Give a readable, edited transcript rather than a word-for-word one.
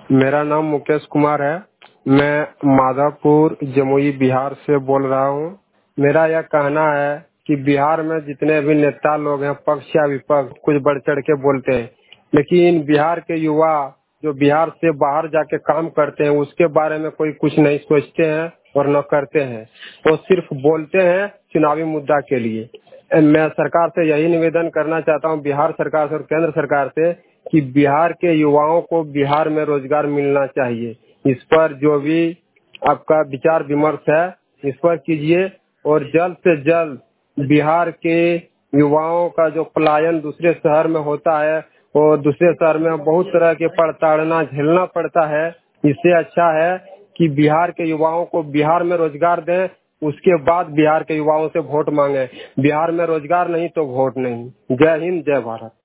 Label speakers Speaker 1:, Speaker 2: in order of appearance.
Speaker 1: मेरा नाम मुकेश कुमार है। मैं माधवपुर जमुई बिहार से बोल रहा हूँ। मेरा यह कहना है कि बिहार में जितने भी नेता लोग हैं, पक्ष या विपक्ष, कुछ बढ़ चढ़ के बोलते हैं, लेकिन बिहार के युवा जो बिहार से बाहर जाके काम करते हैं उसके बारे में कोई कुछ नहीं सोचते हैं और न करते हैं। वो सिर्फ बोलते हैं चुनावी मुद्दा के लिए। मैं सरकार से यही निवेदन करना चाहता हूँ, बिहार सरकार से और केंद्र सरकार से, कि बिहार के युवाओं को बिहार में रोजगार मिलना चाहिए। इस पर जो भी आपका विचार विमर्श है इस पर कीजिए और जल्द से जल्द बिहार के युवाओं का जो पलायन दूसरे शहर में होता है और दूसरे शहर में बहुत तरह के प्रताड़ना झेलना पड़ता है, इससे अच्छा है कि बिहार के युवाओं को बिहार में रोजगार दें, उसके बाद बिहार के युवाओं से वोट मांगे। बिहार में रोजगार नहीं तो वोट नहीं। जय हिंद, जय भारत।